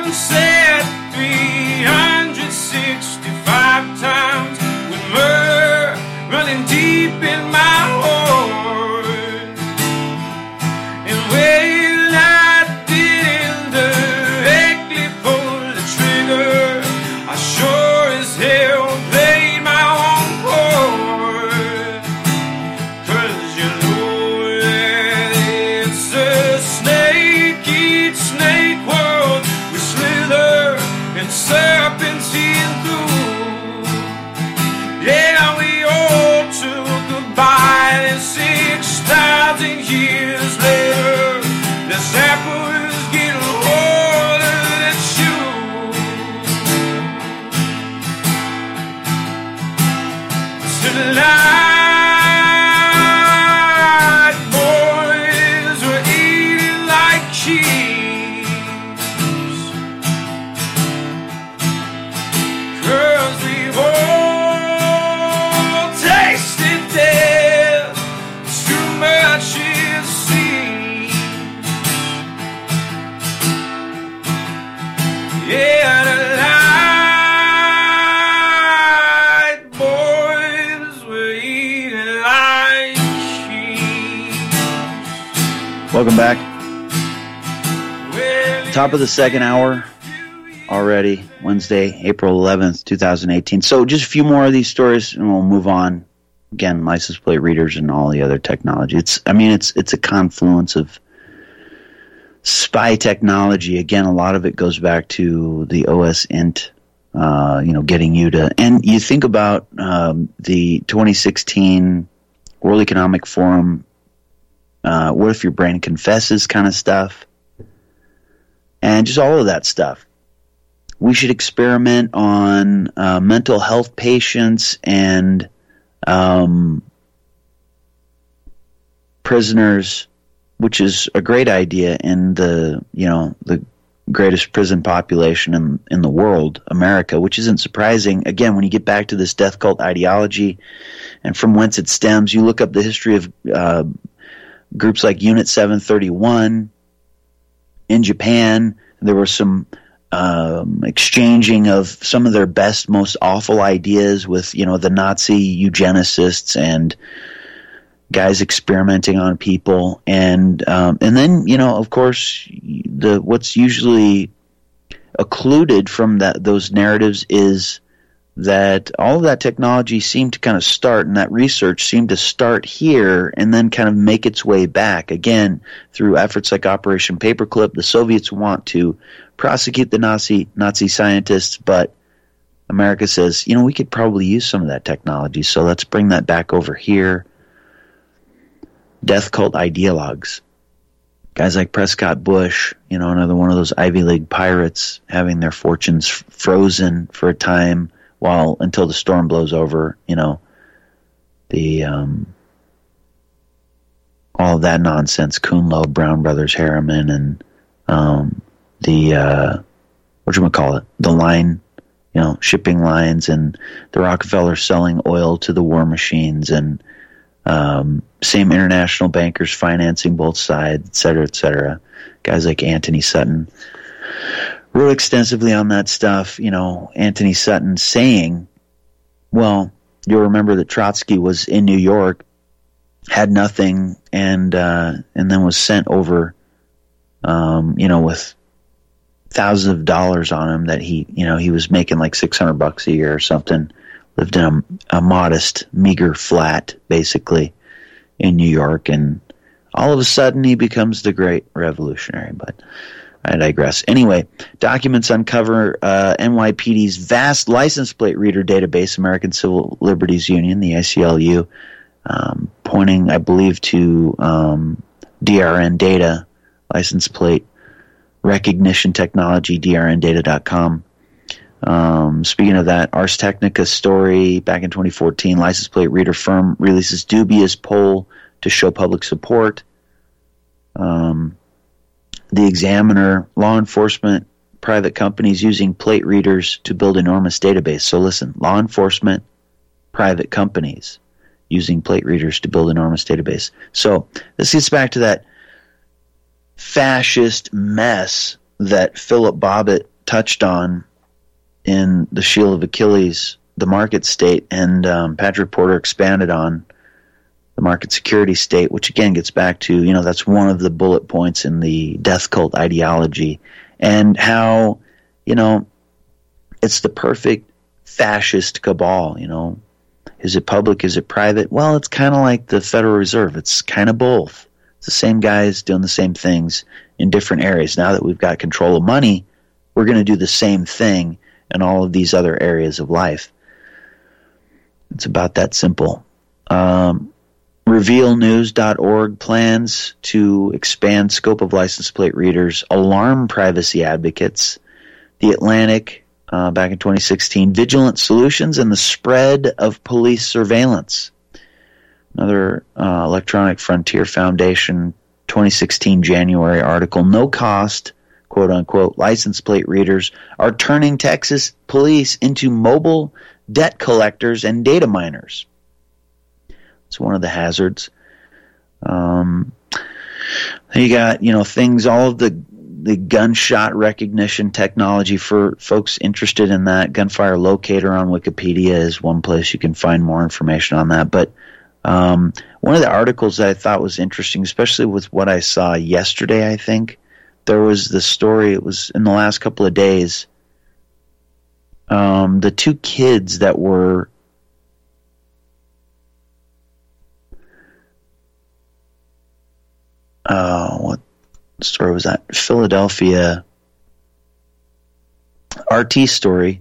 said 365 times with myrrh running deep in my heart. And when I didn't directly pull the trigger, I sure as hell played my own part. 'Cause you know that it's a snake eats snake world. We slither and serpentine through. Yeah, we all took goodbye, and 6,000 years later, the sappers get harder to chew. Tonight, boys, we're eating like cheese, 'cause we've all tasted death. It's too much it seems. Yeah, tonight, boys, we're eating like cheese. Welcome back. Well, Top of the second hour already, Wednesday, April 11th, 2018. So just a few more of these stories and we'll move on. Again, license plate readers and all the other technology. It's a confluence of spy technology. Again, a lot of it goes back to the OS int, getting you to, and you think about the 2016 World Economic Forum, what if your brain confesses kind of stuff, and just all of that stuff. We should experiment on mental health patients and prisoners, which is a great idea in the greatest prison population in the world, America, which isn't surprising. Again, when you get back to this death cult ideology and from whence it stems, you look up the history of groups like Unit 731 in Japan. There was some exchanging of some of their best, most awful ideas with, the Nazi eugenicists and guys experimenting on people, and then of course what's usually occluded from those narratives is that all of that technology seemed to kind of start, and that research seemed to start here and then kind of make its way back again through efforts like Operation Paperclip. The Soviets want to prosecute the Nazi scientists, but America says, we could probably use some of that technology, so let's bring that back over here. Death cult ideologues, guys like Prescott Bush, another one of those Ivy League pirates having their fortunes frozen for a time until the storm blows over, the all of that nonsense, Kuhn Loeb, Brown Brothers, Harriman, and the line, shipping lines, and the Rockefeller selling oil to the war machines, and same international bankers financing both sides, et cetera, guys like Anthony Sutton wrote extensively on that stuff. Anthony Sutton saying, well, you'll remember that Trotsky was in New York, had nothing, and then was sent over, with thousands of dollars on him that he was making like $600 a year or something, lived in a modest, meager flat, basically, in New York, and all of a sudden he becomes the great revolutionary, but I digress. Anyway, documents uncover NYPD's vast license plate reader database, American Civil Liberties Union, the ACLU, pointing, I believe, to DRN data, license plate recognition technology, drndata.com. Speaking of that, Ars Technica story back in 2014, license plate reader firm releases dubious poll to show public support. The Examiner, law enforcement, private companies using plate readers to build enormous database. So listen, law enforcement, private companies using plate readers to build enormous database. So this gets back to that fascist mess that Philip Bobbitt touched on in The Shield of Achilles, the market state, and Patrick Porter expanded on the market security state, which again gets back to, that's one of the bullet points in the death cult ideology, and how, it's the perfect fascist cabal. Is it public? Is it private? Well, it's kind of like the Federal Reserve. It's kind of both. It's the same guys doing the same things in different areas. Now that we've got control of money, we're going to do the same thing in all of these other areas of life. It's about that simple. RevealNews.org plans to expand scope of license plate readers, alarm privacy advocates. The Atlantic, back in 2016, Vigilant Solutions and the Spread of Police Surveillance. Another Electronic Frontier Foundation 2016 January article, no cost, quote unquote, license plate readers are turning Texas police into mobile debt collectors and data miners. It's one of the hazards. You got, things, all of the gunshot recognition technology for folks interested in that. Gunfire Locator on Wikipedia is one place you can find more information on that. But one of the articles that I thought was interesting, especially with what I saw yesterday, I think, there was the story, it was in the last couple of days, the two kids that were what story was that? Philadelphia RT story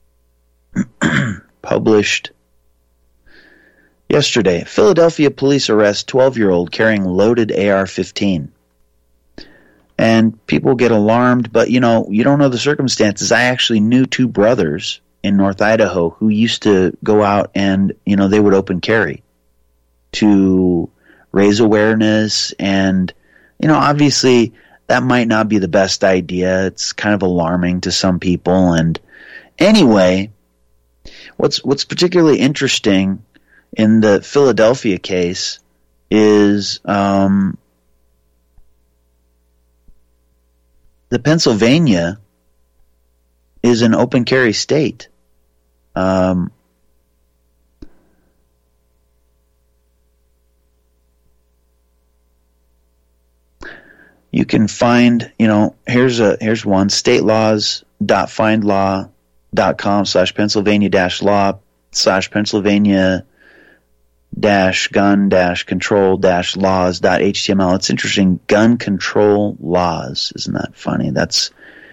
published yesterday. Philadelphia police arrest 12-year-old carrying loaded AR-15. And people get alarmed, but you don't know the circumstances. I actually knew two brothers in North Idaho who used to go out and, they would open carry to raise awareness, and obviously that might not be the best idea. It's kind of alarming to some people. And anyway, what's particularly interesting in the Philadelphia case is the Pennsylvania is an open carry state. You can find, here's one, statelaws.findlaw.com/Pennsylvania-law/gun-control-laws.html. It's interesting. Gun control laws. Isn't that funny? That's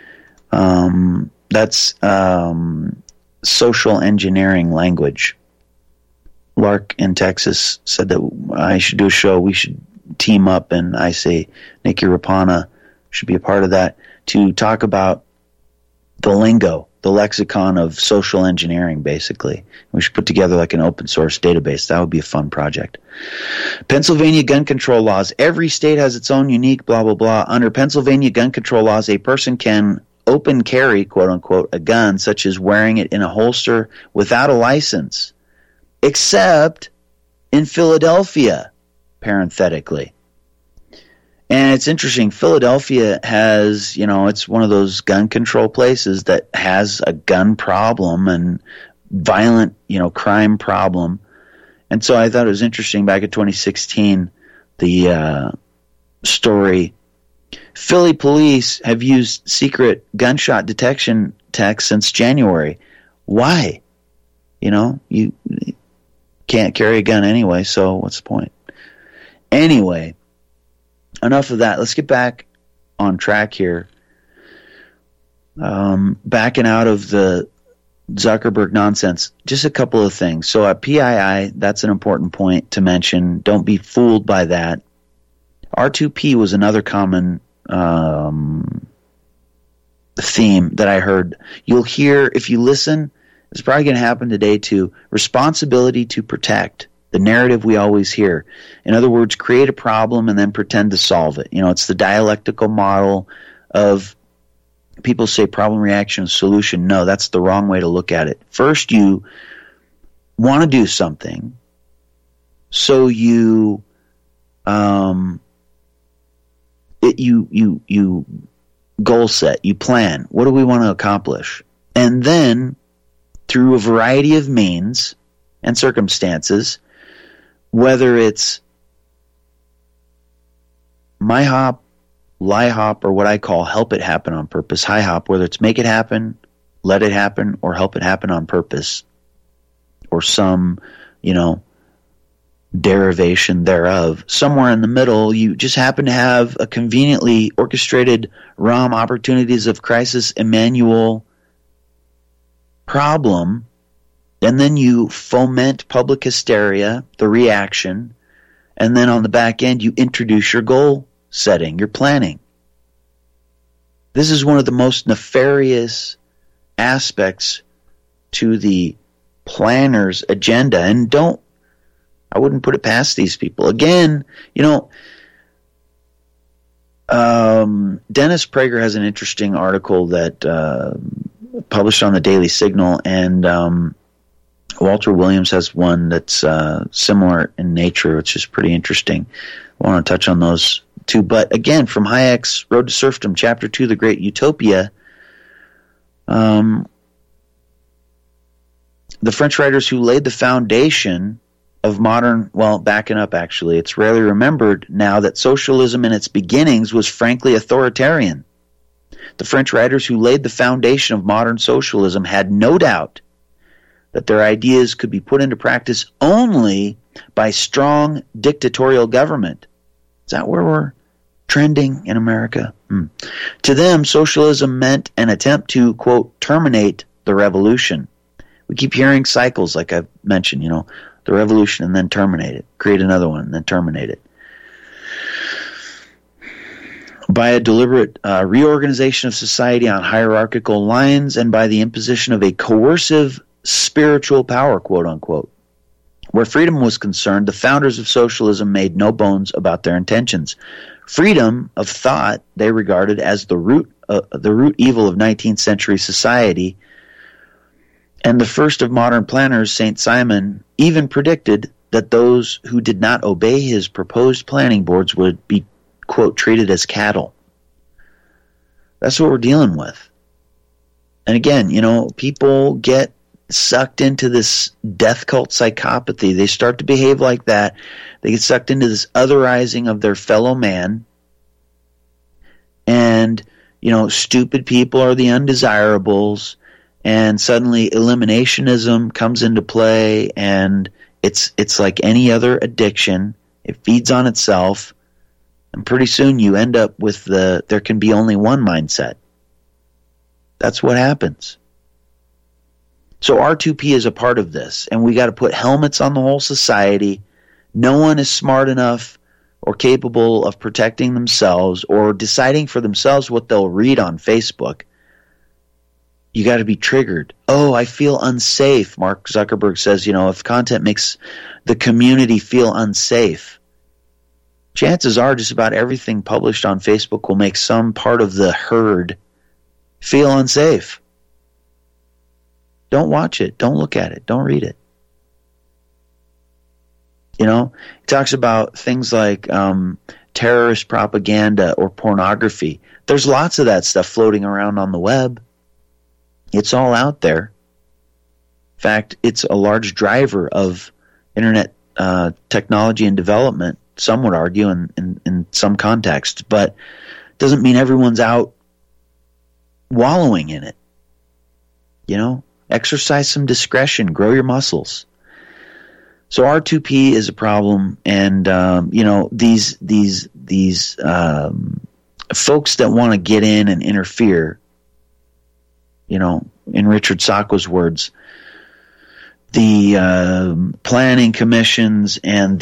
social engineering language. Lark in Texas said that I should do a show. We should team up, and I say Nikki Rapana should be a part of that, to talk about the lingo, the lexicon of social engineering, basically. We should put together like an open source database. That would be a fun project. Pennsylvania gun control laws. Every state has its own unique blah, blah, blah. Under Pennsylvania gun control laws, a person can open carry, quote unquote, a gun, such as wearing it in a holster without a license, except in Philadelphia, parenthetically. And it's interesting, Philadelphia has, it's one of those gun control places that has a gun problem and violent, crime problem. And so I thought it was interesting, back in 2016, the story, Philly police have used secret gunshot detection tech since January. Why? You can't carry a gun anyway, so what's the point? Anyway, enough of that. Let's get back on track here. Backing out of the Zuckerberg nonsense, just a couple of things. So at PII, that's an important point to mention. Don't be fooled by that. R2P was another common theme that I heard. You'll hear, if you listen, it's probably going to happen today too, responsibility to protect. The narrative we always hear. In other words, create a problem and then pretend to solve it. It's the dialectical model of, people say problem, reaction, solution. No, that's the wrong way to look at it. First, you want to do something, so you goal set. You plan. What do we want to accomplish? And then, through a variety of means and circumstances, whether it's MyHop, LIHOP, or what I call help it happen on purpose, HiHop, whether it's make it happen, let it happen, or help it happen on purpose, or some, derivation thereof. Somewhere in the middle, you just happen to have a conveniently orchestrated ROM opportunities of crisis Emmanuel problem, and then you foment public hysteria, the reaction, and then on the back end you introduce your goal setting, your planning. This is one of the most nefarious aspects to the planner's agenda, and I wouldn't put it past these people. Again, Dennis Prager has an interesting article that published on the Daily Signal, and Walter Williams has one that's similar in nature, which is pretty interesting. I want to touch on those two. But again, from Hayek's Road to Serfdom, Chapter 2, The Great Utopia, the French writers who laid the foundation of modern, backing up actually, it's rarely remembered now that socialism in its beginnings was frankly authoritarian. The French writers who laid the foundation of modern socialism had no doubt that their ideas could be put into practice only by strong dictatorial government. Is that where we're trending in America? To them, socialism meant an attempt to, quote, terminate the revolution. We keep hearing cycles, like I've mentioned, the revolution and then terminate it, create another one and then terminate it. By a deliberate reorganization of society on hierarchical lines and by the imposition of a coercive spiritual power, quote unquote. Where freedom was concerned, the founders of socialism made no bones about their intentions. Freedom of thought they regarded as the root evil of 19th century society, and the first of modern planners, St. Simon, even predicted that those who did not obey his proposed planning boards would be, quote, treated as cattle. That's what we're dealing with. And again, people get sucked into this death cult psychopathy. They start to behave like that. They get sucked into this otherizing of their fellow man. And, stupid people are the undesirables. And suddenly eliminationism comes into play, and it's like any other addiction. It feeds on itself, and pretty soon you end up with there can be only one mindset. That's what happens. So R2P is a part of this, and we got to put helmets on the whole society. No one is smart enough or capable of protecting themselves or deciding for themselves what they'll read on Facebook. You got to be triggered. Oh, I feel unsafe. Mark Zuckerberg says, if content makes the community feel unsafe, chances are just about everything published on Facebook will make some part of the herd feel unsafe. Don't watch it. Don't look at it. Don't read it. He talks about things like terrorist propaganda or pornography. There's lots of that stuff floating around on the web. It's all out there. In fact, it's a large driver of internet technology and development, some would argue in some contexts, but it doesn't mean everyone's out wallowing in it. Exercise some discretion, grow your muscles. So R2P is a problem, and these folks that want to get in and interfere, in Richard Sacco's words, the planning commissions and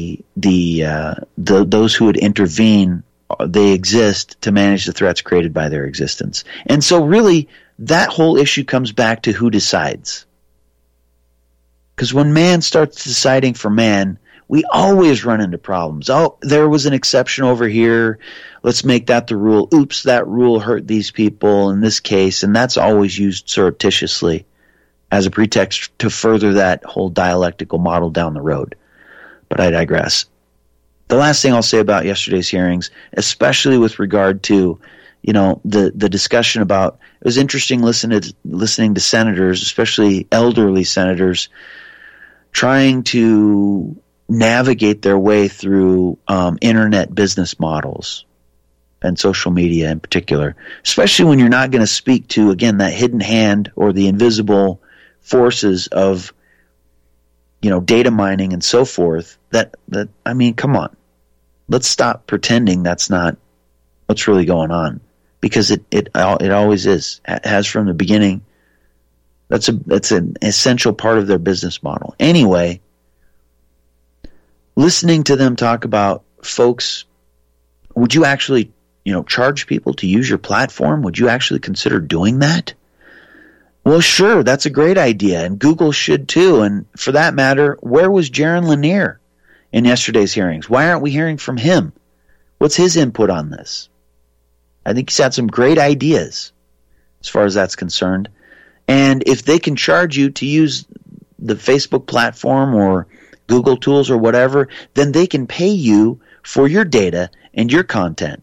those who would intervene, they exist to manage the threats created by their existence. And so really, that whole issue comes back to who decides. Because when man starts deciding for man, we always run into problems. Oh, there was an exception over here. Let's make that the rule. Oops, that rule hurt these people in this case. And that's always used surreptitiously as a pretext to further that whole dialectical model down the road. But I digress. The last thing I'll say about yesterday's hearings, especially with regard to the discussion about, it was interesting listening to senators, especially elderly senators, trying to navigate their way through internet business models and social media in particular, especially when you're not going to speak to, again, that hidden hand or the invisible forces of, data mining and so forth. I mean, come on. Let's stop pretending that's not what's really going on, because it always is. It has from the beginning. That's an essential part of their business model. Anyway, listening to them talk about, folks, would you actually, charge people to use your platform? Would you actually consider doing that? Well, sure, that's a great idea, and Google should too. And for that matter, where was Jaron Lanier in yesterday's hearings? Why aren't we hearing from him? What's his input on this? I think he's had some great ideas as far as that's concerned. And if they can charge you to use the Facebook platform or Google tools or whatever, then they can pay you for your data and your content.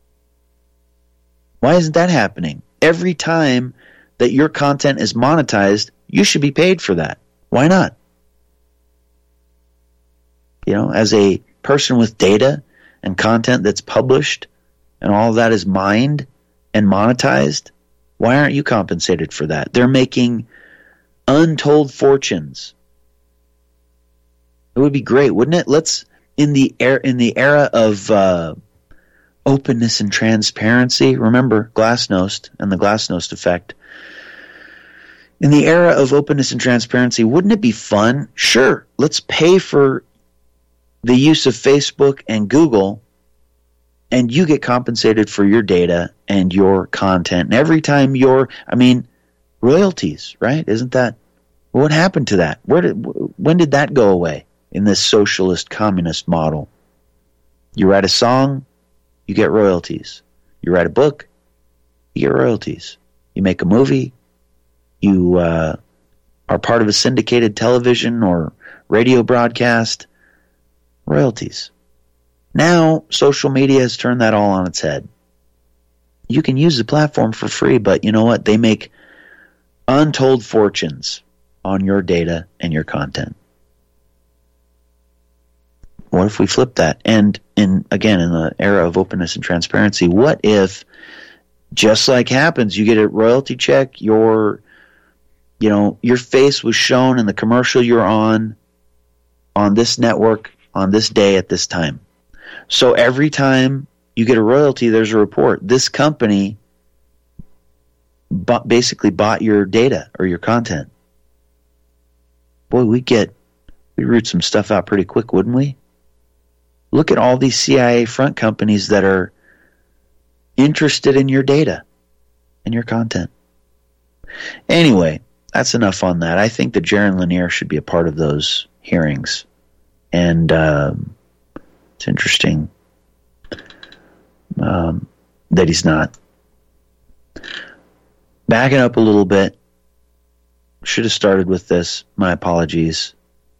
Why isn't that happening? Every time that your content is monetized, you should be paid for that. Why not? As a person with data and content that's published and all of that is mined and monetized, why aren't you compensated for that? They're making untold fortunes. It would be great, wouldn't it? Let's, in the era of openness and transparency, remember Glasnost and the Glasnost effect. In the era of openness and transparency, wouldn't it be fun? Sure, let's pay for the use of Facebook and Google, and you get compensated for your data and your content. And every time royalties, right? Isn't that, what happened to that? When did that go away in this socialist communist model? You write a song, you get royalties. You write a book, you get royalties. You make a movie, you are part of a syndicated television or radio broadcast, royalties. Now, social media has turned that all on its head. You can use the platform for free, but you know what? They make untold fortunes on your data and your content. What if we flip that? And in the era of openness and transparency, what if, just like happens, you get a royalty check, your face was shown in the commercial you're on this network, on this day at this time. So every time you get a royalty, there's a report. This company basically bought your data or your content. Boy, we'd root some stuff out pretty quick, wouldn't we? Look at all these CIA front companies that are interested in your data and your content. Anyway, that's enough on that. I think that Jaron Lanier should be a part of those hearings. And it's interesting that he's not. Backing up a little bit, should have started with this. My apologies.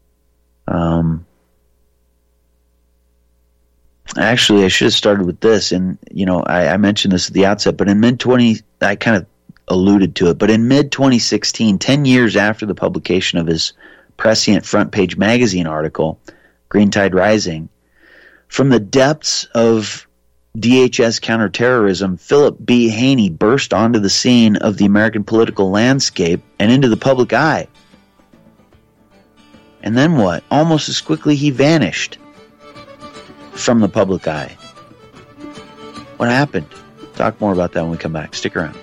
Actually, I should have started with this. And, I mentioned this at the outset, but in I kind of alluded to it, but in mid-2016, 10 years after the publication of his prescient front page magazine article, Green Tide Rising, from the depths of DHS counterterrorism, Philip B. Haney burst onto the scene of the American political landscape and into the public eye. And then what? Almost as quickly he vanished from the public eye. What happened? Talk more about that when we come back. Stick around.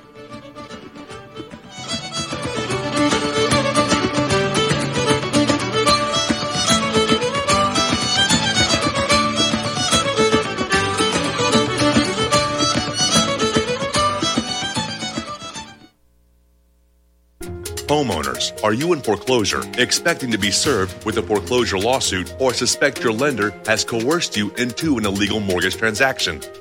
Homeowners, are you in foreclosure, expecting to be served with a foreclosure lawsuit, or suspect your lender has coerced you into an illegal mortgage transaction?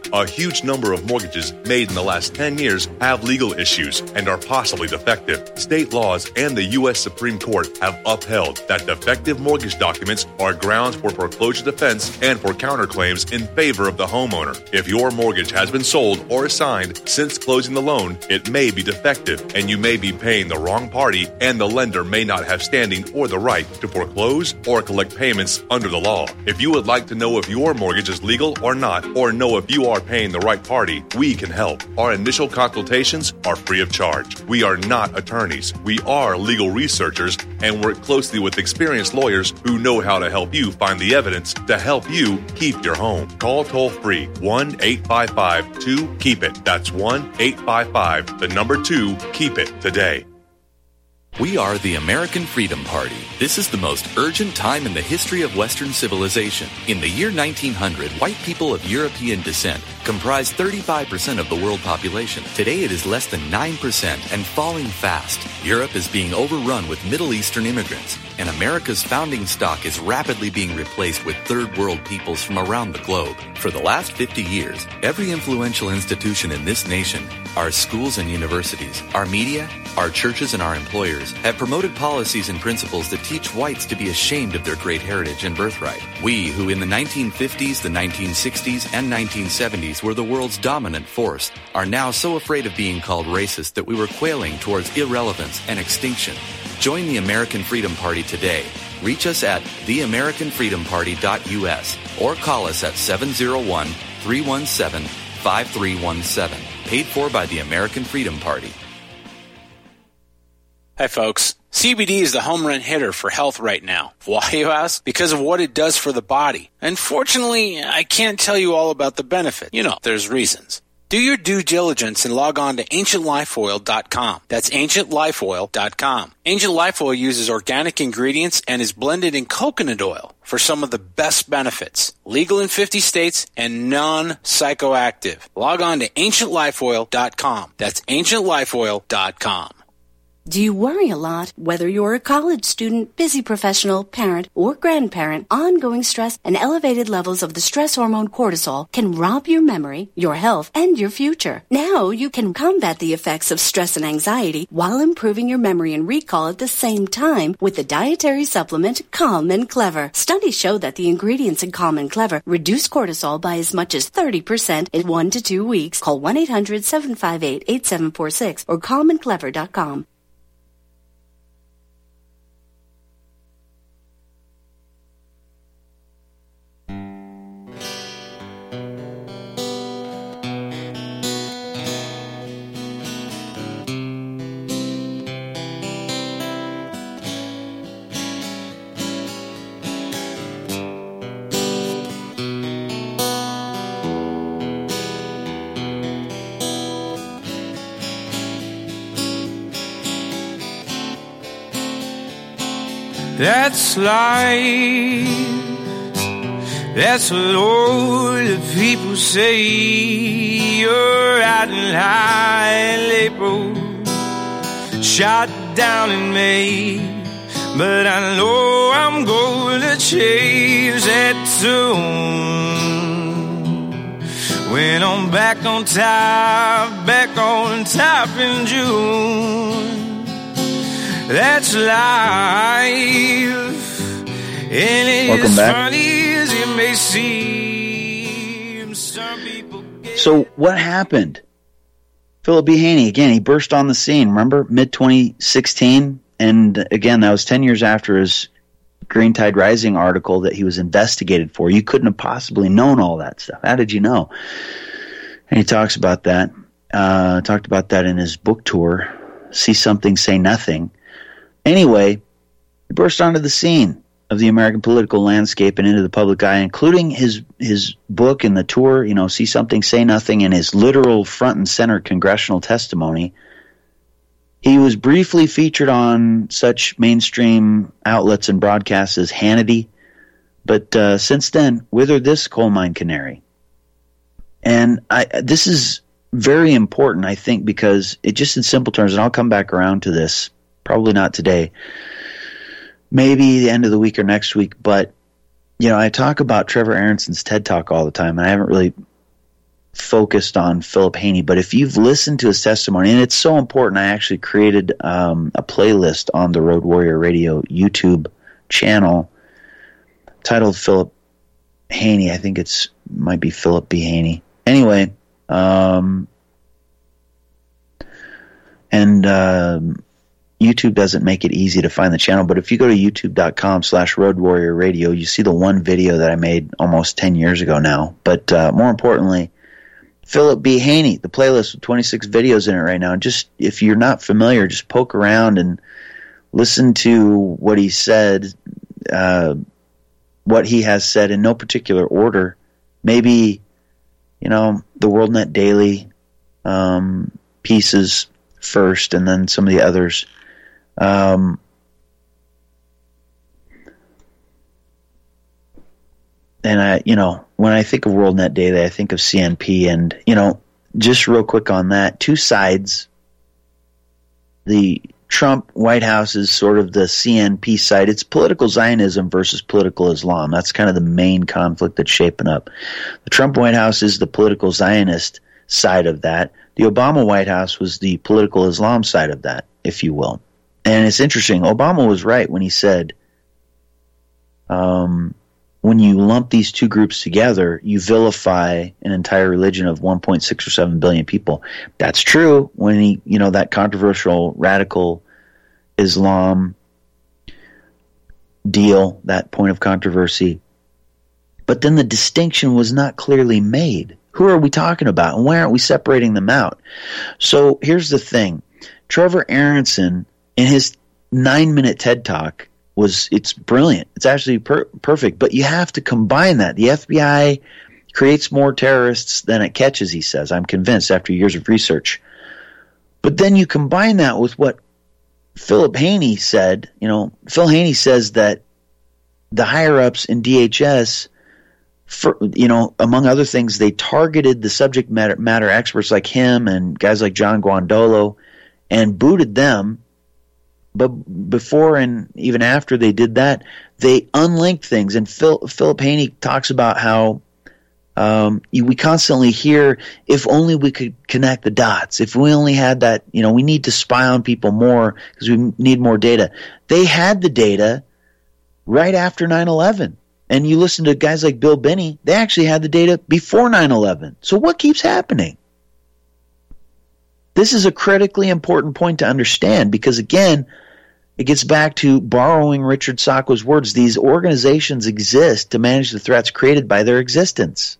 A huge number of mortgages made in the last 10 years have legal issues and are possibly defective. State laws and the U.S. Supreme Court have upheld that defective mortgage documents are grounds for foreclosure defense and for counterclaims in favor of the homeowner. If your mortgage has been sold or assigned since closing the loan, it may be defective and you may be paying the wrong party, and the lender may not have standing or the right to foreclose or collect payments under the law. If you would like to know if your mortgage is legal or not, or know if you are paying the right party, we can help. Our initial consultations are free of charge. We are not attorneys. We are legal researchers and work closely with experienced lawyers who know how to help you find the evidence to help you keep your home. Call toll-free 1-855-2-KEEP-IT. That's 1-855-2-KEEP-IT today. We are the American Freedom Party. This is the most urgent time in the history of Western civilization. In the year 1900, white people of European descent comprised 35% of the world population. Today it is less than 9% and falling fast. Europe is being overrun with Middle Eastern immigrants, and America's founding stock is rapidly being replaced with third world peoples from around the globe. For the last 50 years, every influential institution in this nation, our schools and universities, our media, our churches and our employers have promoted policies and principles that teach whites to be ashamed of their great heritage and birthright. We, who in the 1950s, the 1960s, and 1970s were the world's dominant force, are now so afraid of being called racist that we were quailing towards irrelevance and extinction. Join the American Freedom Party today. Reach us at theamericanfreedomparty.us or call us at 701-317-5317. Paid for by the American Freedom Party. Hi, folks. CBD is the home run hitter for health right now. Why, you ask? Because of what it does for the body. Unfortunately, I can't tell you all about the benefit. You know, there's reasons. Do your due diligence and log on to AncientLifeOil.com. That's AncientLifeOil.com. Ancient Life Oil uses organic ingredients and is blended in coconut oil for some of the best benefits. Legal in 50 states and non-psychoactive. Log on to AncientLifeOil.com. That's AncientLifeOil.com. Do you worry a lot? Whether you're a college student, busy professional, parent, or grandparent, ongoing stress and elevated levels of the stress hormone cortisol can rob your memory, your health, and your future. Now you can combat the effects of stress and anxiety while improving your memory and recall at the same time with the dietary supplement Calm and Clever. Studies show that the ingredients in Calm and Clever reduce cortisol by as much as 30% in 1 to 2 weeks. Call 1-800-758-8746 or calmandclever.com. That's life. That's what all the people say. You're riding high in April, shot down in May. But I know I'm going to change that tune when I'm back on top in June. That's life, and it's funny as it may seem. Some people So what happened? Philip B. Haney, again, he burst on the scene, remember, mid-2016? And again, that was 10 years after his Green Tide Rising article that he was investigated for. You couldn't have possibly known all that stuff. How did you know? And he talks about that, talked about that in his book tour, See Something, Say Nothing. Anyway, he burst onto the scene of the American political landscape and into the public eye, including his book and the tour, you know, See Something, Say Nothing, and his literal front and center congressional testimony. He was briefly featured on such mainstream outlets and broadcasts as Hannity, but since then, withered this coal mine canary. And this is very important, I think, because it just in simple terms, and I'll come back around to this, probably not today, maybe the end of the week or next week, but, you know, I talk about Trevor Aronson's TED Talk all the time, and I haven't really focused on Philip Haney, but if you've listened to his testimony, and it's so important, I actually created a playlist on the Road Warrior Radio YouTube channel titled Philip Haney. I think might be Philip B. Haney. Anyway, YouTube doesn't make it easy to find the channel, but if you go to youtube.com/Road Warrior Radio, you see the one video that I made almost 10 years ago now. But more importantly, Philip B. Haney, the playlist with 26 videos in it right now. Just if you're not familiar, just poke around and listen to what he said, what he has said in no particular order. Maybe, the WorldNet Daily pieces first, and then some of the others. And when I think of WorldNet Daily, I think of CNP, and just real quick on that, two sides. The Trump White House is sort of the CNP side. It's political Zionism versus political Islam. That's kind of the main conflict that's shaping up. The Trump White House is the political Zionist side of that. The Obama White House was the political Islam side of that, if you will. And it's interesting. Obama was right when he said, when you lump these two groups together, you vilify an entire religion of 1.6 or 7 billion people. That's true when he, that controversial radical Islam deal, that point of controversy. But then the distinction was not clearly made. Who are we talking about, and why aren't we separating them out? So here's the thing. Trevor Aaronson, in his 9-minute TED Talk, it's brilliant. It's actually perfect, but you have to combine that. The FBI creates more terrorists than it catches, he says. I'm convinced after years of research. But then you combine that with what Philip Haney said. Phil Haney says that the higher-ups in DHS, among other things, they targeted the subject matter experts like him and guys like John Guandolo and booted them. But before and even after they did that, they unlinked things. And Philip Haney talks about how we constantly hear, if only we could connect the dots, if we only had that, we need to spy on people more because we need more data. They had the data right after 9/11. And you listen to guys like Bill Binney, they actually had the data before 9/11. So what keeps happening? This is a critically important point to understand because, again, it gets back to borrowing Richard Sacco's words. These organizations exist to manage the threats created by their existence.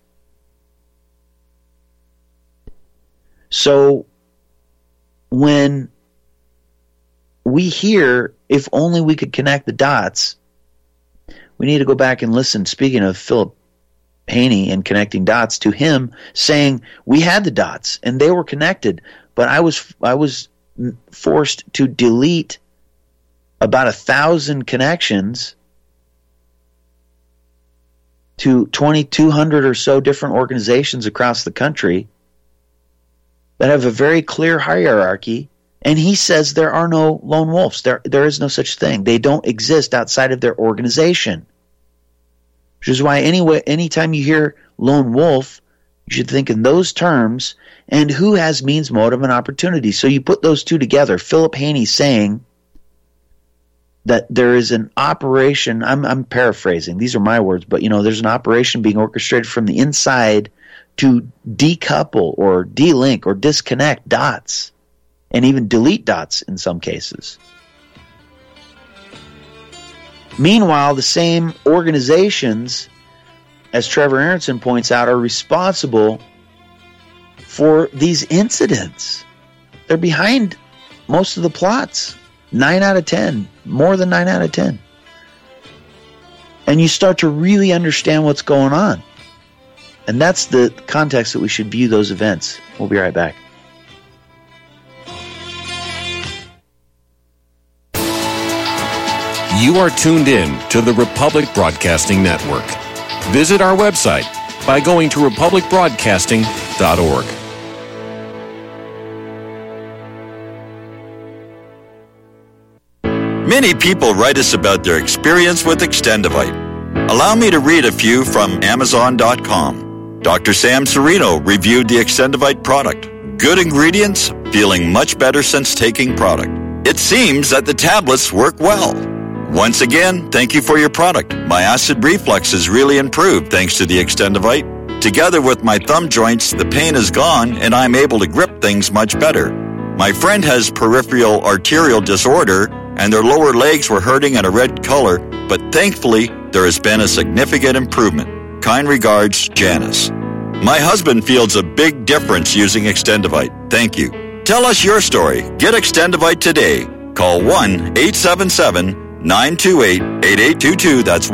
So when we hear, if only we could connect the dots, we need to go back and listen, speaking of Philip Haney and connecting dots, to him saying we had the dots and they were connected, but I was forced to delete about 1,000 connections to 2,200 or so different organizations across the country that have a very clear hierarchy. And he says there are no lone wolves. There is no such thing. They don't exist outside of their organization. Which is why anytime you hear lone wolf, you should think in those terms, and who has means, motive, and opportunity. So you put those two together. Philip Haney saying that there is an operation, I'm paraphrasing, these are my words, but there's an operation being orchestrated from the inside to decouple or delink or disconnect dots, and even delete dots in some cases. Meanwhile, the same organizations, as Trevor Aaronson points out, are responsible for these incidents. They're behind most of the plots. 9 out of 10. More than 9 out of 10. And you start to really understand what's going on. And that's the context that we should view those events. We'll be right back. You are tuned in to the Republic Broadcasting Network. Visit our website by going to republicbroadcasting.org. Many people write us about their experience with Extendivite. Allow me to read a few from Amazon.com. Dr. Sam Serino reviewed the Extendivite product. Good ingredients, feeling much better since taking product. It seems that the tablets work well. Once again, thank you for your product. My acid reflux has really improved thanks to the Extendivite. Together with my thumb joints, the pain is gone and I'm able to grip things much better. My friend has peripheral arterial disorder and their lower legs were hurting in a red color, but thankfully there has been a significant improvement. Kind regards, Janice. My husband feels a big difference using Extendivite. Thank you. Tell us your story. Get Extendivite today. Call 1-877-928-8822. That's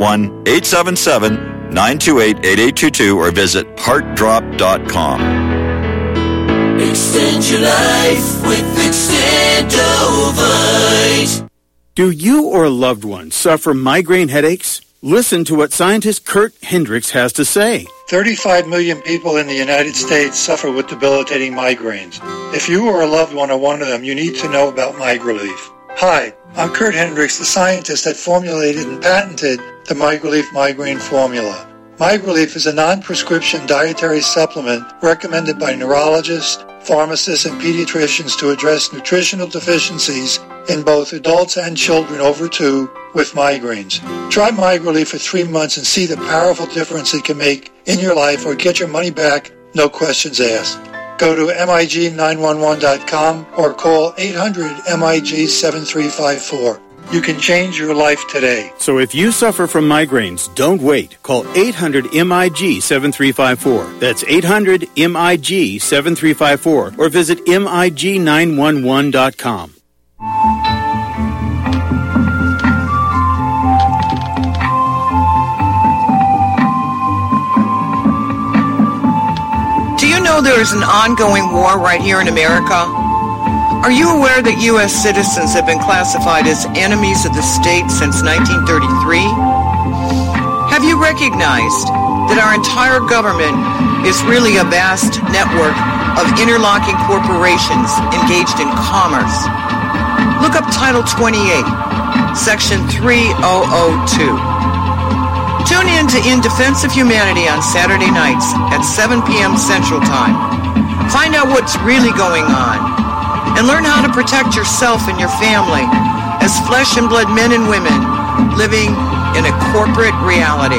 1-877-928-8822 or visit heartdrop.com. Extend your life with Extendivite. Do you or a loved one suffer migraine headaches? Listen to what scientist Kurt Hendricks has to say. 35 million people in the United States suffer with debilitating migraines. If you or a loved one are one of them, you need to know about MigraLief. Hi, I'm Kurt Hendricks, the scientist that formulated and patented the MigraLief migraine formula. MigraLief is a non-prescription dietary supplement recommended by neurologists, pharmacists, and pediatricians to address nutritional deficiencies in both adults and children over 2 with migraines. Try MigraLief for 3 months and see the powerful difference it can make in your life, or get your money back, no questions asked. Go to MIG911.com or call 800-MIG-7354. You can change your life today. So if you suffer from migraines, don't wait. Call 800-MIG-7354. That's 800-MIG-7354 or visit MIG911.com. Do you know there is an ongoing war right here in America? Are you aware that U.S. citizens have been classified as enemies of the state since 1933? Have you recognized that our entire government is really a vast network of interlocking corporations engaged in commerce? Look up Title 28, Section 3002. Tune in to In Defense of Humanity on Saturday nights at 7 p.m. Central Time. Find out what's really going on and learn how to protect yourself and your family as flesh and blood men and women living in a corporate reality.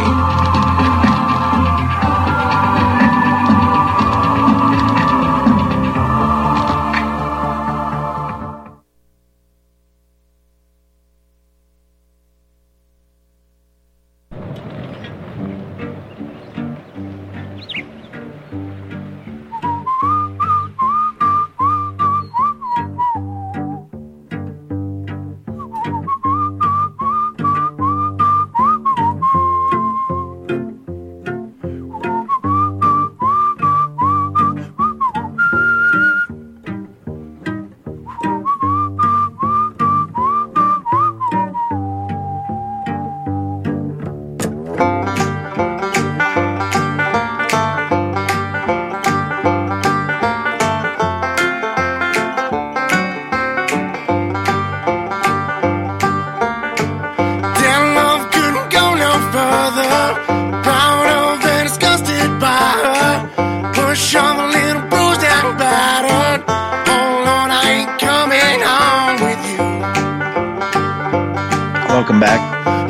Welcome back.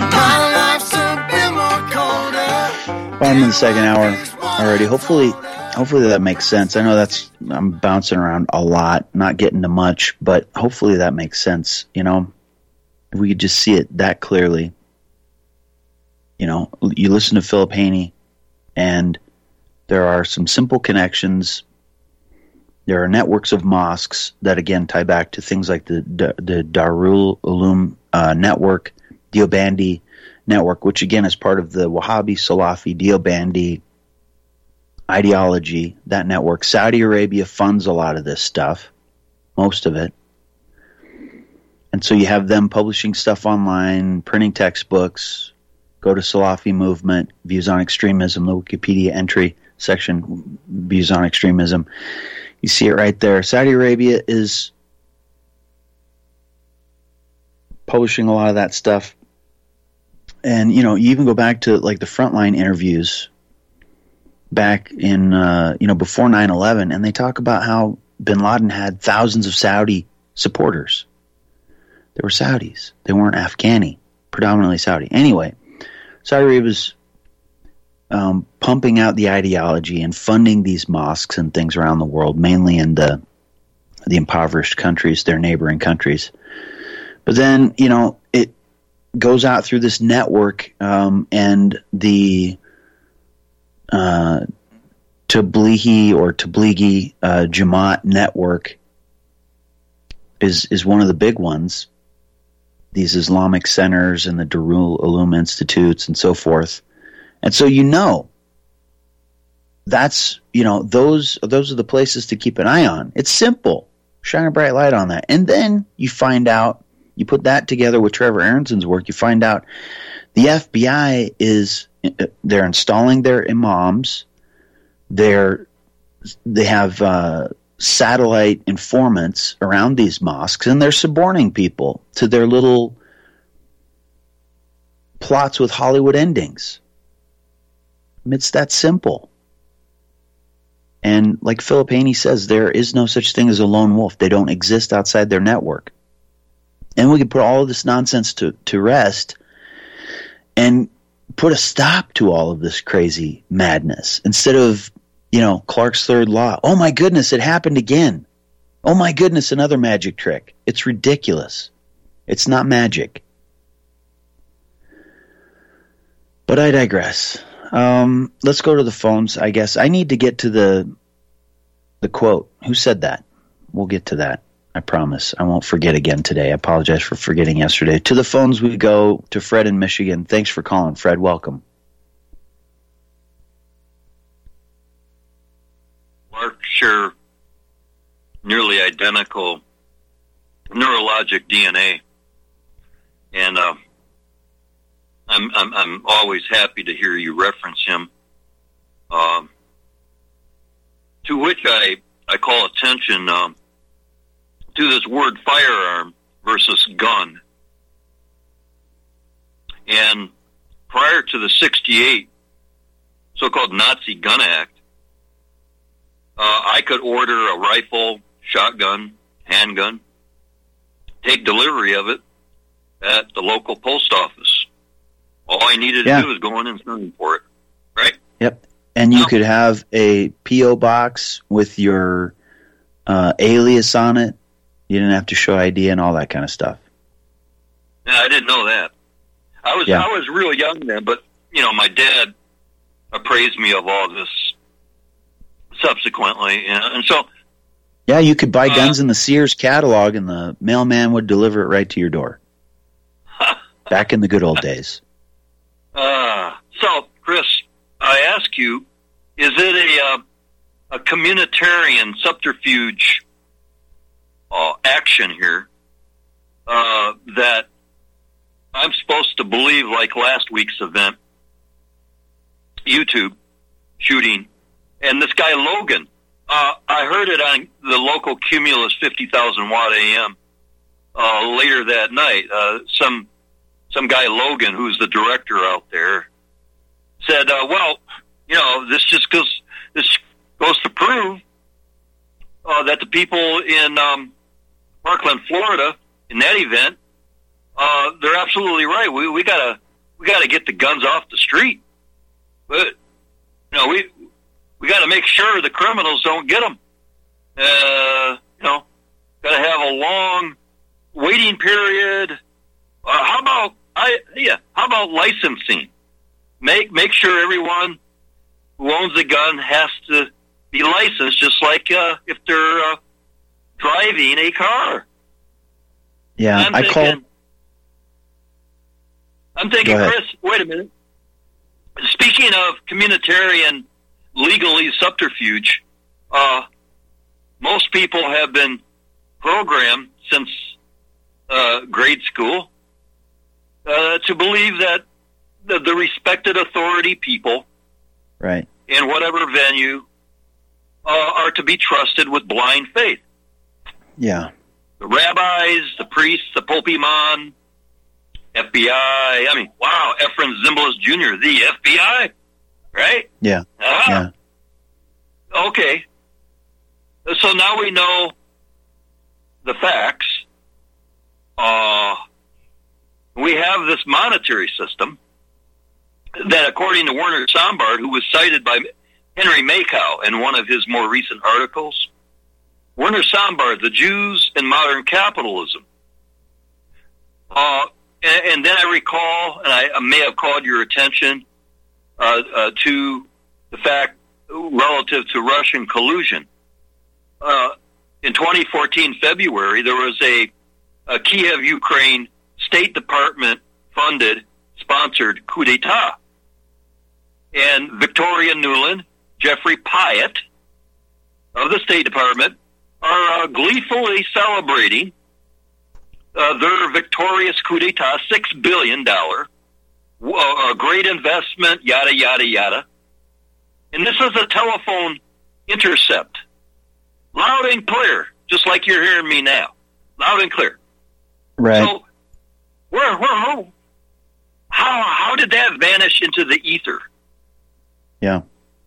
Bottom of the second hour already. Hopefully that makes sense. I know I'm bouncing around a lot, not getting to much, but hopefully that makes sense. You know, if we could just see it that clearly. You know, you listen to Philip Haney, and there are some simple connections. There are networks of mosques that, again, tie back to things like the Darul Uloom network, Deobandi network, which, again, is part of the Wahhabi, Salafi, Deobandi ideology, that network. Saudi Arabia funds a lot of this stuff, most of it. And so you have them publishing stuff online, printing textbooks. Go to Salafi Movement, Views on Extremism, the Wikipedia entry section, Views on Extremism. You see it right there. Saudi Arabia is publishing a lot of that stuff. And, you know, you even go back to, like, the Frontline interviews back in, before 9/11, and they talk about how bin Laden had thousands of Saudi supporters. They were Saudis. They weren't Afghani, predominantly Saudi. Anyway, Saudi Arabia was pumping out the ideology and funding these mosques and things around the world, mainly in the impoverished countries, their neighboring countries. But then, it goes out through this network, and the Tablighi or Tablighi Jamaat network is one of the big ones. These Islamic centers and the Darul Uloom Institutes and so forth. And so that's those are the places to keep an eye on. It's simple. Shine a bright light on that. And then you find out, you put that together with Trevor Aronson's work, you find out the FBI they're installing their imams. They have satellite informants around these mosques, and they're suborning people to their little plots with Hollywood endings. It's that simple. And like Philip Haney says, there is no such thing as a lone wolf. They don't exist outside their network. And we can put all of this nonsense to rest and put a stop to all of this crazy madness. Instead of, Clark's third law. Oh my goodness, it happened again. Oh my goodness, another magic trick. It's ridiculous. It's not magic. But I digress. Let's go to the phones, I guess. I need to get to the quote. Who said that? We'll get to that. I promise. I won't forget again today. I apologize for forgetting yesterday. To the phones we go, to Fred in Michigan. Thanks for calling, Fred. Welcome. Mark, share nearly identical neurologic DNA. And I'm always happy to hear you reference him. To which I call attention to this word firearm versus gun. And prior to the 1968 so-called Nazi Gun Act, I could order a rifle, shotgun, handgun, take delivery of it at the local post office. All I needed to do was go in and sign for it, right? Yep. And you could have a P.O. box with your alias on it. You didn't have to show ID and all that kind of stuff. Yeah, I didn't know that. I was real young then, but, my dad appraised me of all this subsequently. And so... Yeah, you could buy guns in the Sears catalog, and the mailman would deliver it right to your door. Back in the good old days. So, Chris, I ask you, is it a communitarian subterfuge action here that I'm supposed to believe, like last week's event, YouTube shooting, and this guy Logan, I heard it on the local Cumulus 50,000 watt AM later that night. Some guy Logan, who's the director out there, said, this goes to prove that the people in Parkland, Florida, in that event, they're absolutely right. We gotta get the guns off the street, but we got to make sure the criminals don't get them. Got to have a long waiting period. How about licensing? Make sure everyone who owns a gun has to be licensed, just like if they're driving a car. Yeah, I'm thinking, Chris, wait a minute. Speaking of communitarian legalese subterfuge, most people have been programmed since grade school to believe that the respected authority people, right, in whatever venue, are to be trusted with blind faith. Yeah. The rabbis, the priests, the Pokemon, FBI. I mean, wow, Efren Zimbalist Jr., the FBI, right? Yeah. Uh-huh. Yeah. Okay. So now we know the facts. We have this monetary system that, according to Werner Sombart, who was cited by Henry Makow in one of his more recent articles, Werner Sombart, The Jews and Modern Capitalism. And then I recall, and I may have called your attention to the fact relative to Russian collusion. In 2014 February, there was a Kiev, Ukraine State Department funded, sponsored coup d'etat. And Victoria Nuland, Jeffrey Pyatt of the State Department are gleefully celebrating their victorious coup d'etat, $6 billion, a great investment, yada, yada, yada. And this is a telephone intercept. Loud and clear, just like you're hearing me now. Loud and clear. Right. So, how did that vanish into the ether? Yeah.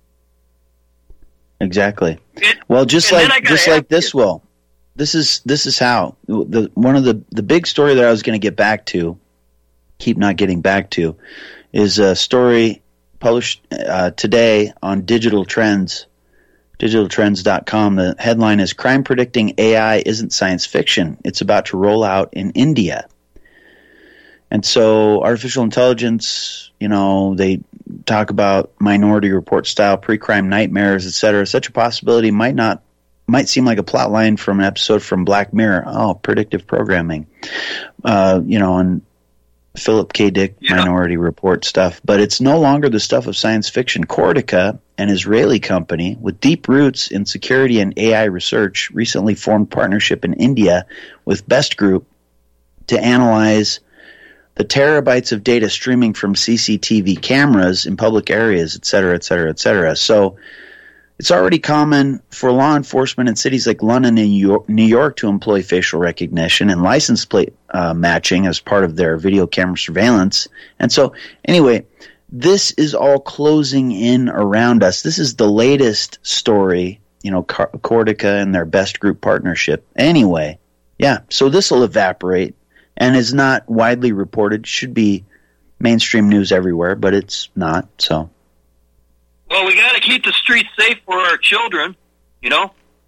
Exactly. Well, just like this, Will. This is how one of the big story that I was going to get back to, keep not getting back to, is a story published today on Digital Trends, digitaltrends.com. The headline is "Crime Predicting AI Isn't Science Fiction. It's about to roll out in India." And so artificial intelligence, they talk about Minority Report style pre-crime nightmares, etc. Such a possibility might seem like a plot line from an episode from Black Mirror. Oh, predictive programming. And Philip K. Dick Minority Report stuff. But it's no longer the stuff of science fiction. Cortica, an Israeli company with deep roots in security and AI research, recently formed partnership in India with Best Group to analyze the terabytes of data streaming from CCTV cameras in public areas, et cetera, et cetera, et cetera. So it's already common for law enforcement in cities like London and New York to employ facial recognition and license plate matching as part of their video camera surveillance. And so, anyway, this is all closing in around us. This is the latest story, Cortica and their Best Group partnership. Anyway, yeah, so this will evaporate and is not widely reported. Should be mainstream news everywhere, but it's not, so. Well, we got to keep the streets safe for our children, Yeah.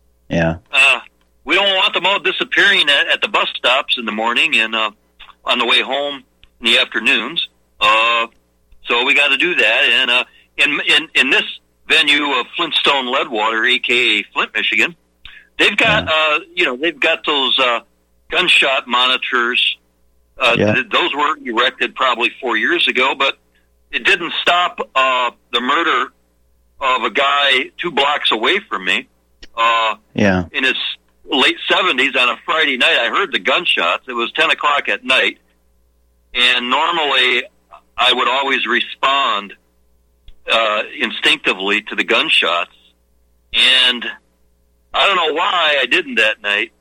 We don't want them all disappearing at the bus stops in the morning and on the way home in the afternoons. So we got to do that. And in this venue of Flintstone Leadwater, a.k.a. Flint, Michigan, they've got they've got those gunshot monitors. Those were erected probably 4 years ago, but it didn't stop the murder of a guy 2 blocks away from me. In his late 70s on a Friday night, I heard the gunshots. It was 10 o'clock at night, and normally I would always respond instinctively to the gunshots, and I don't know why I didn't that night.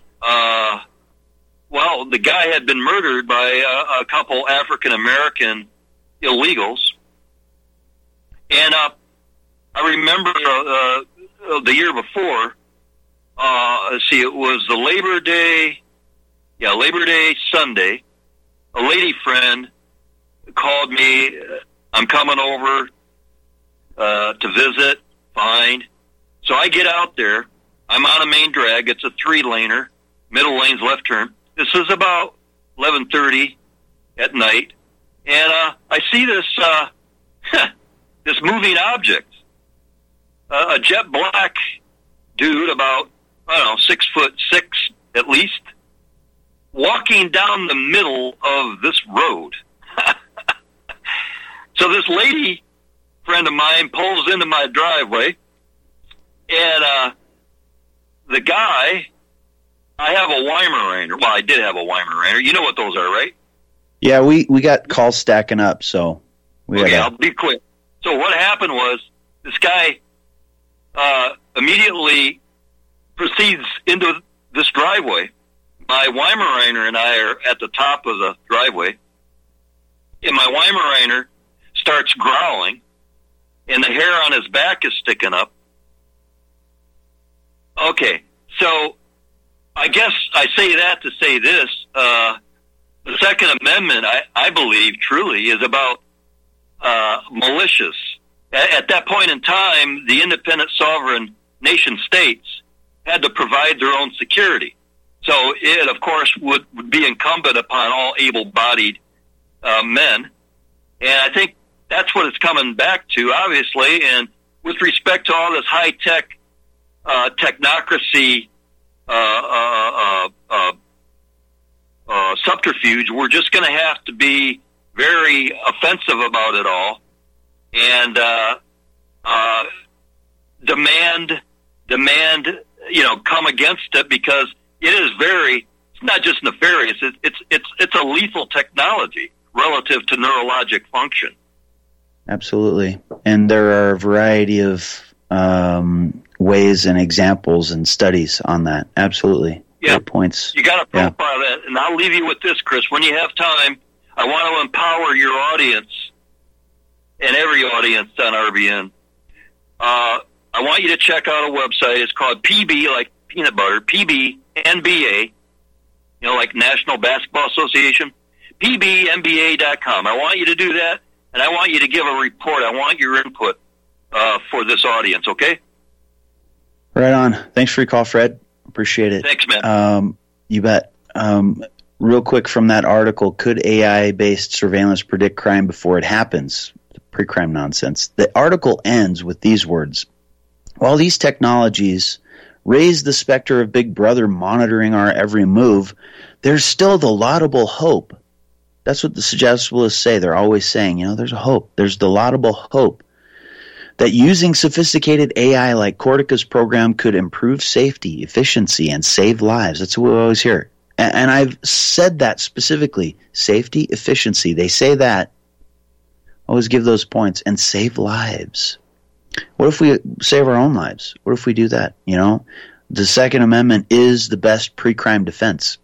Well, the guy had been murdered by a couple African-American illegals. And I remember the year before, it was the Labor Day Sunday. A lady friend called me, I'm coming over to visit, fine. So I get out there. I'm on a main drag. It's a 3-laner, middle lane's left turn. This is about 11:30 at night, and I see this this moving object, a jet black dude, about 6'6" at least, walking down the middle of this road. So this lady friend of mine pulls into my driveway, and the guy. I have a Weimaraner. Well, I did have a Weimaraner. You know what those are, right? Yeah, we got calls stacking up, so I'll be quick. So what happened was this guy immediately proceeds into this driveway. My Weimaraner and I are at the top of the driveway, and my Weimaraner starts growling, and the hair on his back is sticking up, Okay, so I guess I say that to say this. The Second Amendment, I believe, truly is about militias. At that point in time, the independent sovereign nation states had to provide their own security. So it, of course, would be incumbent upon all able-bodied men. And I think that's what it's coming back to, obviously. And with respect to all this high-tech technocracy subterfuge, we're just going to have to be very offensive about it all and demand, come against it, because it is it's not just nefarious, it's a lethal technology relative to neurologic function. Absolutely. And there are a variety of ways and examples and studies on that. Absolutely. Yeah. Great points. You got to profile that. And I'll leave you with this, Chris. When you have time, I want to empower your audience and every audience on RBN. I want you to check out a website. It's called PB, like peanut butter, PBNBA, like National Basketball Association, PBNBA.com. I want you to do that, and I want you to give a report. I want your input for this audience, okay? Right on. Thanks for your call, Fred. Appreciate it. Thanks, man. You bet. Real quick from that article, could AI-based surveillance predict crime before it happens? Pre-crime nonsense. The article ends with these words. While these technologies raise the specter of Big Brother monitoring our every move, there's still the laudable hope. That's what the suggestibilists say. They're always saying, there's a hope. There's the laudable hope that using sophisticated AI like Cortica's program could improve safety, efficiency, and save lives. That's what we always hear. And I've said that specifically. Safety, efficiency. They say that. Always give those points. And save lives. What if we save our own lives? What if we do that? The Second Amendment is the best pre-crime defense.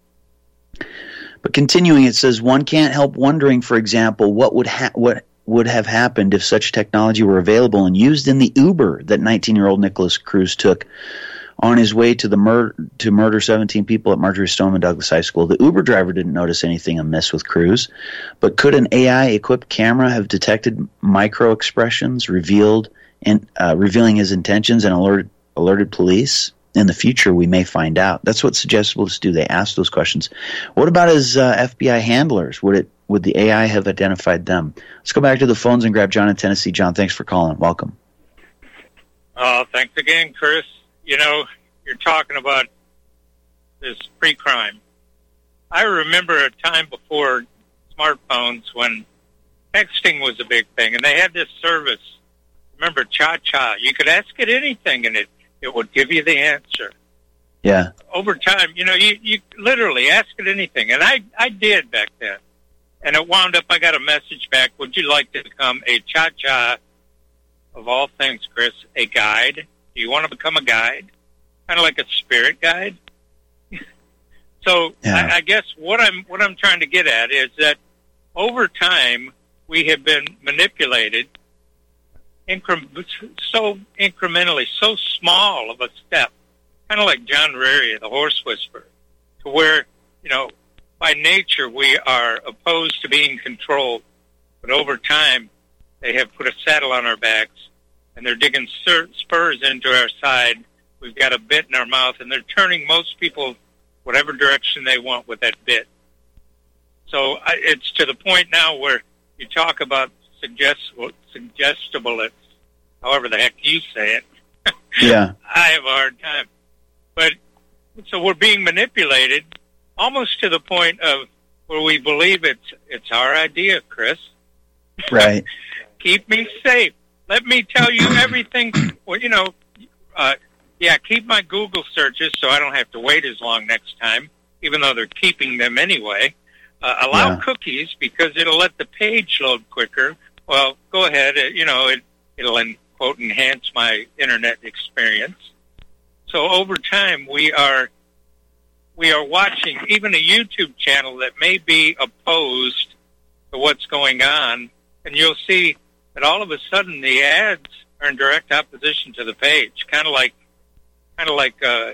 But continuing, it says, one can't help wondering, for example, what would have happened if such technology were available and used in the Uber that 19-year-old Nicholas Cruz took on his way to murder 17 people at Marjorie Stoneman Douglas High School. The Uber driver didn't notice anything amiss with Cruz, but could an AI-equipped camera have detected micro-expressions revealing his intentions and alerted police? In the future, we may find out. That's what suggestibilists do. They ask those questions. What about his FBI handlers? Would the AI have identified them? Let's go back to the phones and grab John in Tennessee. John, thanks for calling. Welcome. Thanks again, Chris. You're talking about this pre-crime. I remember a time before smartphones when texting was a big thing, and they had this service. Remember Cha-Cha? You could ask it anything, and it would give you the answer. Yeah. Over time, you literally ask it anything, and I did back then. And it wound up, I got a message back, would you like to become a Cha-Cha, of all things, Chris, a guide? Do you want to become a guide? Kind of like a spirit guide? So yeah. I guess what I'm trying to get at is that over time, we have been manipulated so incrementally, so small of a step, kind of like John Rarier, the horse whisperer, to where, by nature we are opposed to being controlled, but over time they have put a saddle on our backs and they're digging spurs into our side. We've got a bit in our mouth and they're turning most people whatever direction they want with that bit. So it's to the point now where you talk about suggestibilists, however the heck you say it. Yeah. I have a hard time. But so we're being manipulated almost to the point of where we believe it's our idea, Chris. Right. Keep me safe. Let me tell you everything. Well, keep my Google searches so I don't have to wait as long next time, even though they're keeping them anyway. Allow cookies because it'll let the page load quicker. Well, go ahead. It'll quote enhance my internet experience. So over time, we are watching even a YouTube channel that may be opposed to what's going on, and you'll see that all of a sudden the ads are in direct opposition to the page, kind of like kind of like,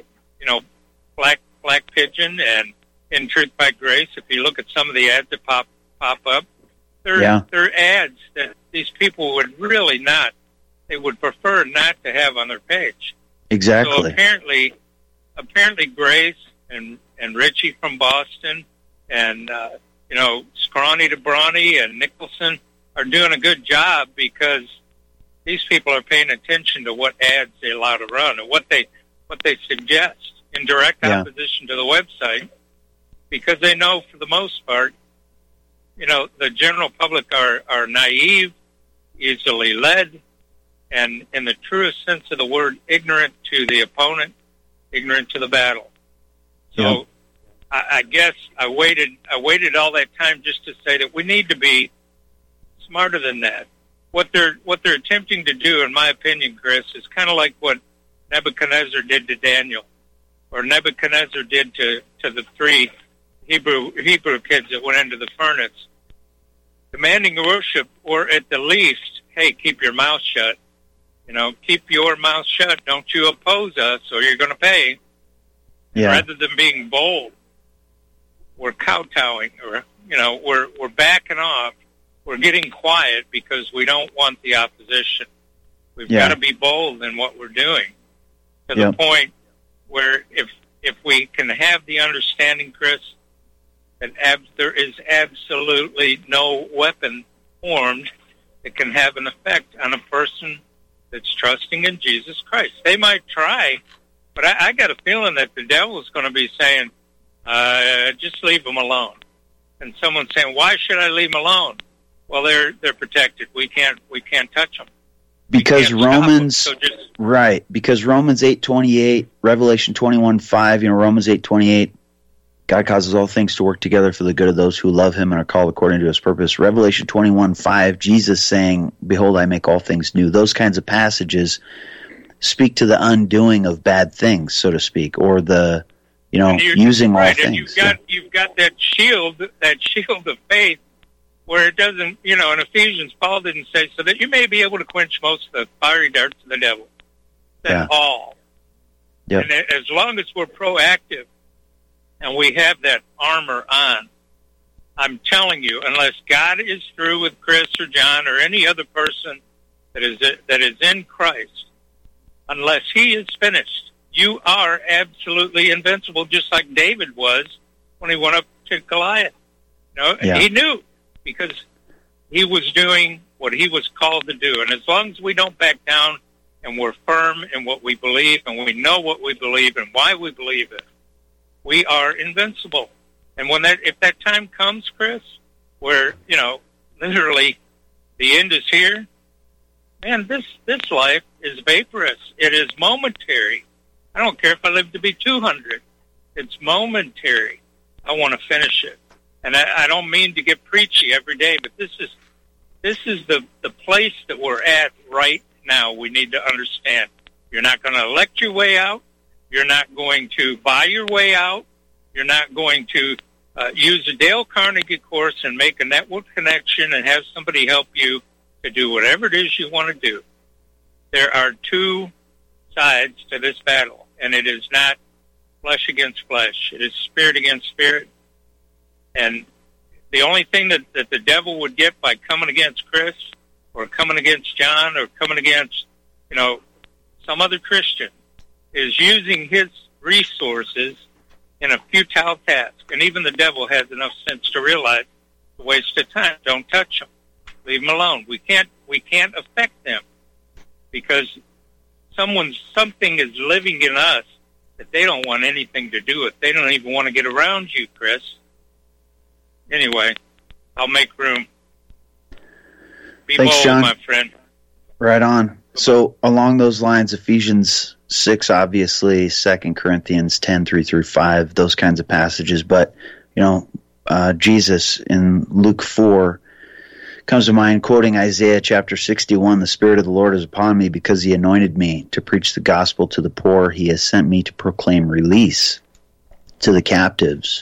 Black Pigeon and In Truth by Grace. If you look at some of the ads that pop up, they're ads that these people would really they would prefer not to have on their page. Exactly. So apparently Grace and Richie from Boston and, Scrawny to Brawny and Nicholson are doing a good job because these people are paying attention to what ads they allow to run and what they suggest in direct opposition to the website, because they know for the most part, the general public are naive, easily led, and in the truest sense of the word, ignorant to the opponent, ignorant to the battle. So I guess I waited all that time just to say that we need to be smarter than that. What they're attempting to do, in my opinion, Chris, is kind of like what Nebuchadnezzar did to Daniel, or Nebuchadnezzar did to the 3 Hebrew kids that went into the furnace, demanding worship, or at the least, hey, keep your mouth shut. Keep your mouth shut. Don't you oppose us, or you're going to pay. Yeah. Rather than being bold, we're kowtowing, or we're backing off. We're getting quiet because we don't want the opposition. We've got to be bold in what we're doing, to the point where if we can have the understanding, Chris, that there is absolutely no weapon formed that can have an effect on a person that's trusting in Jesus Christ. They might try, but I got a feeling that the devil's going to be saying, just leave them alone. And someone's saying, why should I leave them alone? Well, they're protected. We can't touch them. Because Romans, because Romans 8:28, Revelation 21:5, Romans 8:28, God causes all things to work together for the good of those who love him and are called according to his purpose. Revelation 21:5, Jesus saying, behold, I make all things new. Those kinds of passages speak to the undoing of bad things, so to speak, or the, using all things. And you've got that shield of faith, where it doesn't, in Ephesians, Paul didn't say, so that you may be able to quench most of the fiery darts of the devil. That's all. Yep. And as long as we're proactive and we have that armor on, I'm telling you, unless God is through with Chris or John or any other person that is in Christ, unless he is finished, you are absolutely invincible, just like David was when he went up to Goliath. He knew, because he was doing what he was called to do. And as long as we don't back down and we're firm in what we believe and we know what we believe and why we believe it, we are invincible. And if that time comes, Chris, where, literally the end is here, man, this life is vaporous. It is momentary. I don't care if I live to be 200. It's momentary. I want to finish it. And I don't mean to get preachy every day, but this is the place that we're at right now. We need to understand. You're not going to elect your way out. You're not going to buy your way out. You're not going to use a Dale Carnegie course and make a network connection and have somebody help you to do whatever it is you want to do. There are two sides to this battle, and it is not flesh against flesh. It is spirit against spirit. And the only thing that the devil would get by coming against Chris or coming against John or coming against, some other Christian is using his resources in a futile task. And even the devil has enough sense to realize it's a waste of time. Don't touch them. Leave them alone. We can't affect them because something is living in us that they don't want anything to do with. They don't even want to get around you, Chris. Anyway, I'll make room. Be Thanks, bold, John. my friend. Right on. So along those lines, Ephesians 6, obviously, 2 Corinthians 10, 3-5, those kinds of passages. But, Jesus in Luke 4 comes to mind, quoting Isaiah chapter 61, the Spirit of the Lord is upon me because he anointed me to preach the gospel to the poor. He has sent me to proclaim release to the captives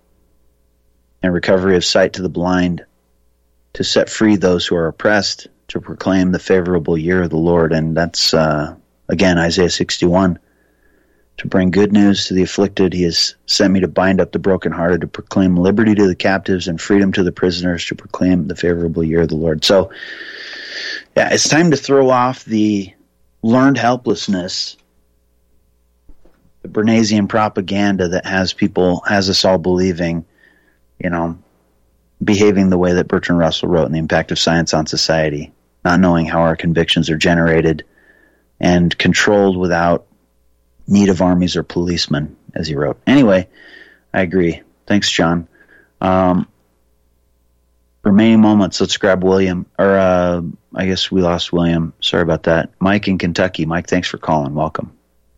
and recovery of sight to the blind, to set free those who are oppressed, to proclaim the favorable year of the Lord. And that's, again, Isaiah 61. to bring good news to the afflicted. He has sent me to bind up the brokenhearted, to proclaim liberty to the captives and freedom to the prisoners, to proclaim the favorable year of the Lord. So, yeah, it's time to throw off the learned helplessness, the Bernaysian propaganda that has us all believing, behaving the way that Bertrand Russell wrote in The Impact of Science on Society, not knowing how our convictions are generated and controlled without need of armies or policemen, as he wrote. Anyway, I agree. Thanks, John. Remaining moments, let's grab William. Or I guess we lost William. Sorry about that. Mike in Kentucky. Mike, thanks for calling. Welcome.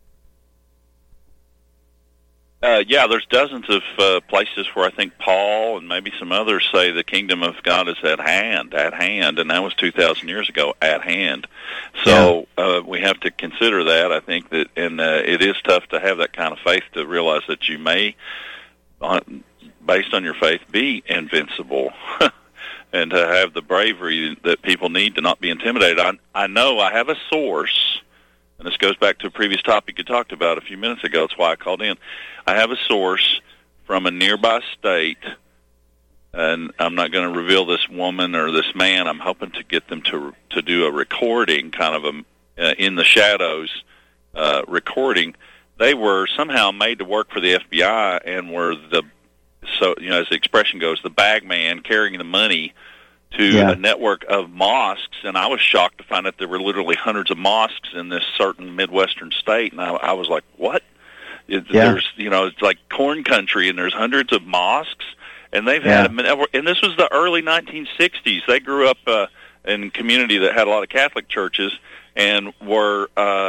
Yeah, there's dozens of places where I think Paul and maybe some others say the kingdom of God is at hand, and that was 2,000 years ago, at hand. So we have to consider that. I think that, and it is tough to have that kind of faith to realize that you may, based on your faith, be invincible, and to have the bravery that people need to not be intimidated. I know I have a source. And this goes back to a previous topic you talked about a few minutes ago. That's why I called in. I have a source from a nearby state, and I'm not going to reveal this woman or this man. I'm hoping to get them to do a recording, kind of a in the shadows recording. They were somehow made to work for the FBI and were as the expression goes, the bag man carrying the money to a network of mosques, and I was shocked to find out there were literally hundreds of mosques in this certain Midwestern state, and I was like, what? There's, it's like corn country, and there's hundreds of mosques, and they've had, and this was the early 1960s. They grew up in a community that had a lot of Catholic churches, and were,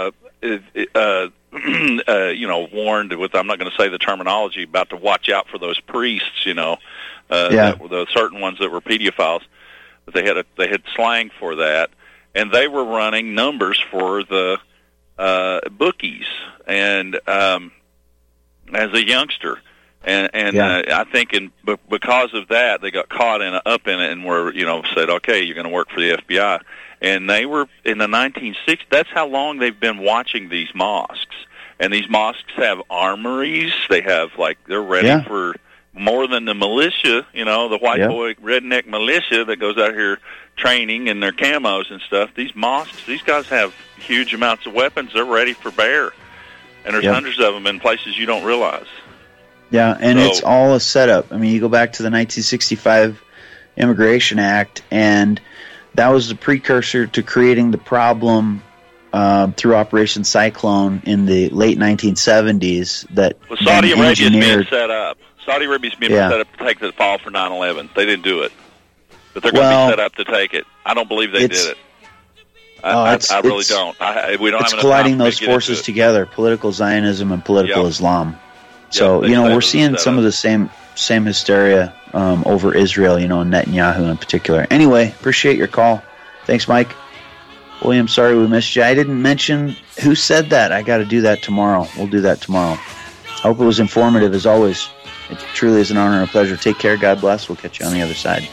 warned with, I'm not going to say the terminology, about to watch out for those priests, the certain ones that were pedophiles. But they had slang for that, and they were running numbers for the bookies, and as a youngster, and I think because of that, they got caught up in it, and were said, okay, you're going to work for the FBI, and they were in the 1960s. That's how long they've been watching these mosques, and these mosques have armories. They have they're ready for more than the militia, the white boy redneck militia that goes out here training in their camos and stuff. These mosques, these guys have huge amounts of weapons. They're ready for bear. And there's hundreds of them in places you don't realize. Yeah, and it's all a setup. I mean, you go back to the 1965 Immigration Act, and that was the precursor to creating the problem through Operation Cyclone in the late 1970s. That Saudi Arabia is being set up. Saudi Arabia's being set up to take the fall for 9/11. They didn't do it, but they're going to be set up to take it. I don't believe they did it. I really don't. We don't. It's colliding those forces together: political Zionism and political Islam. So we're seeing some of the same hysteria over Israel. And Netanyahu in particular. Anyway, appreciate your call. Thanks, Mike. William, sorry we missed you. I didn't mention who said that. I got to do that tomorrow. We'll do that tomorrow. I hope it was informative as always. It truly is an honor and a pleasure. Take care. God bless. We'll catch you on the other side.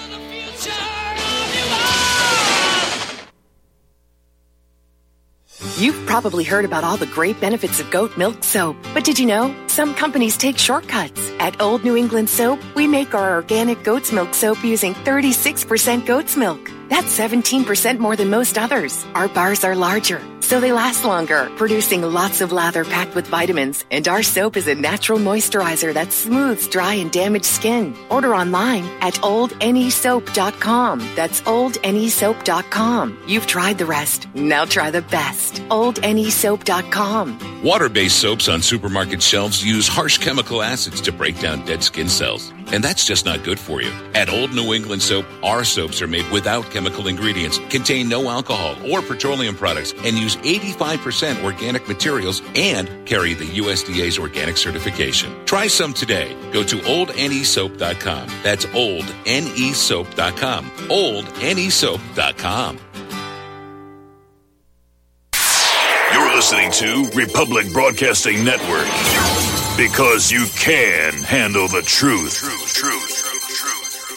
You've probably heard about all the great benefits of goat milk soap. But did you know? Some companies take shortcuts. At Old New England Soap, we make our organic goat's milk soap using 36% goat's milk. That's 17% more than most others. Our bars are larger, so they last longer, producing lots of lather packed with vitamins. And our soap is a natural moisturizer that smooths dry and damaged skin. Order online at oldnesoap.com. That's oldnesoap.com. You've tried the rest. Now try the best. oldnesoap.com. Water-based soaps on supermarket shelves use harsh chemical acids to break down dead skin cells. And that's just not good for you. At Old New England Soap, our soaps are made without chemical ingredients, contain no alcohol or petroleum products, and use 85% organic materials and carry the USDA's organic certification. Try some today. Go to oldnesoap.com. That's oldnesoap.com. oldnesoap.com. You're listening to Republic Broadcasting Network. Because you can handle the truth.